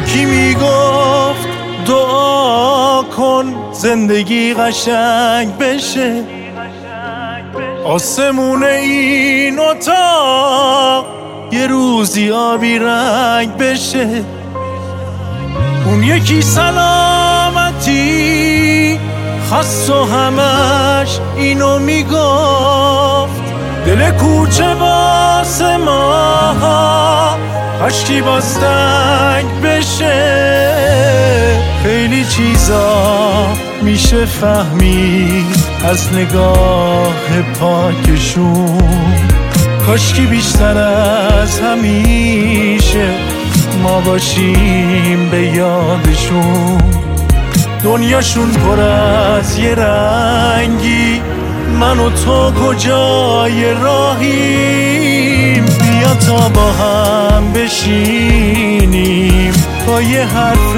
یکی میگفت دعا کن زندگی قشنگ بشه، آسمون این اتاق یه روزی آبی رنگ بشه. اون یکی سلامتی خواست و همش اینو میگفت، دل کوچه واسه ما کاشکی باز تنگ بشه. خیلی چیزا میشه فهمید از نگاه پاکشون، کاشکی بیشتر از همیشه ما باشیم به یادشون. دنیاشون پر از یه رنگی، من و تو کجای راهیم؟ بیا تا با هم بشینیم با یه حرف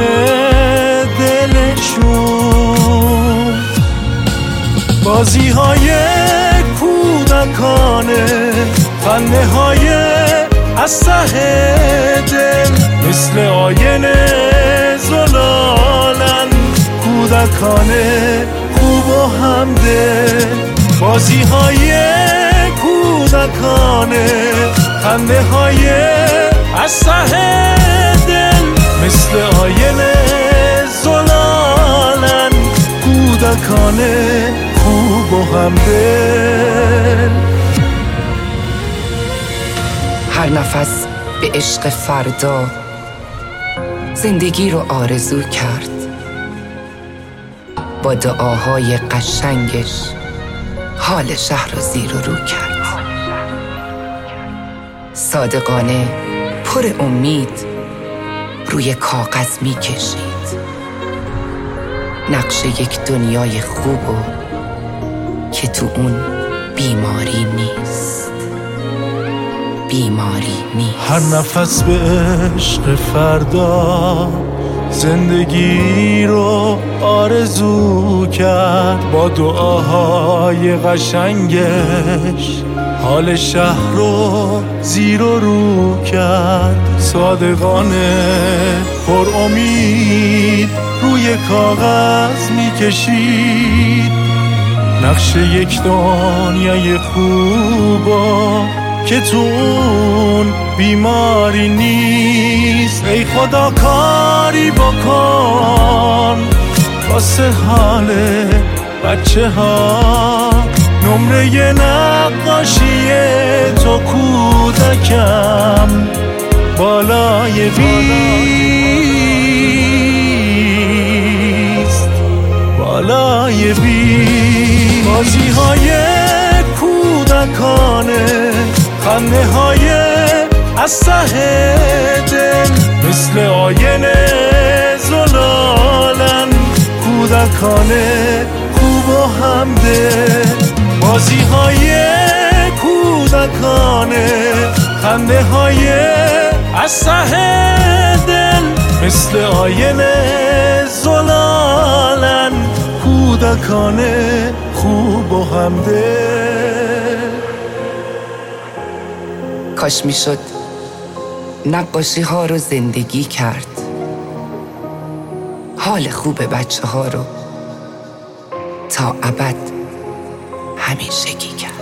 دلشون. بازی های کودکانه، خنده های از ته دل، مثل آینه زلالن کودکانه خوب و همدل. بازی های کودکانه، خنده های از ته دل، مثل آینه زلالن کودکانه خوب و همدل. هر نفس به عشق فردا زندگی رو آرزو کرد، با دعاهای قشنگش حال شهر رو زیر و رو کرد. صادقانه پر امید روی کاغذ می کشید نقش یک دنیای خوب و که تو اون بیماری نیست، بیماری نیست. هر نفس به عشق فردا زندگی رو آرزو کرد، با دعاهای قشنگش حال شهر رو زیر و رو کرد. صادقانه پر امید روی کاغذ میکشید نقش یک دنیای خوبا که تو اون بیماری نیست. ای خدا کاری بکن واسه حال بچه ها، نمره نقاشی تو کودکم بالای 20 بالای 20. بازی های کودکانه، خنده های از ته دل، مثل آینه زلالن کودکانه خوب و همدل. بازی های کودکانه، خنده های از ته دل، مثل آینه زلالن کودکانه خوب و همدل. کاش میشد نقاشی ها رو زندگی کرد، حال خوب بچه ها رو تا ابد همیشگی کرد.